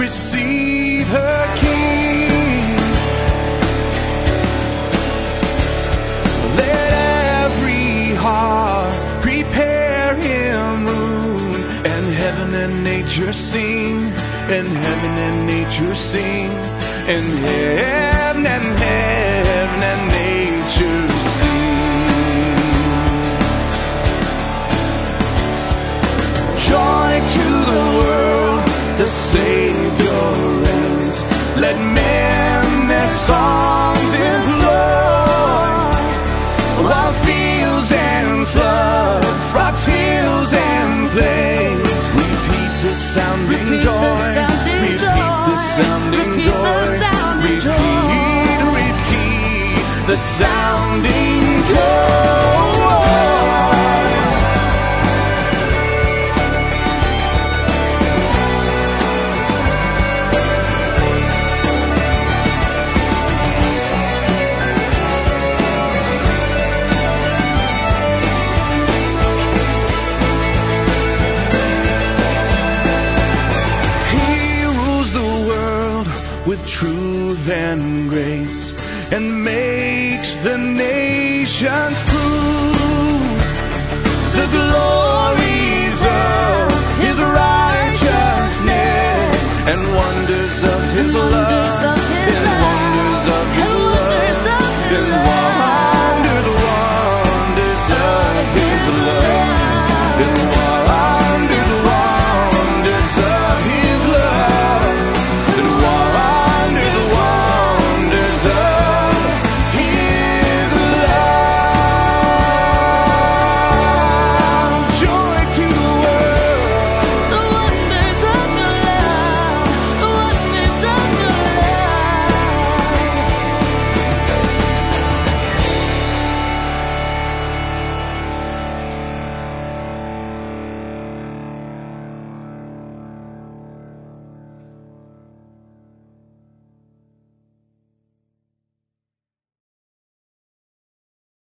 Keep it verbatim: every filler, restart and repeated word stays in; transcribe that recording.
receive her King. Let every heart prepare him room, and heaven and nature sing, and heaven and nature sing, and heaven and heaven and nature sing. Joy to the world, the Savior reigns. Let men their songs employ, while fields and floods, rocks, hills and plains repeat the sounding joy, repeat the sounding joy, repeat, repeat the sounding joy. With truth and grace, and makes the nations prove the glories of his righteousness, and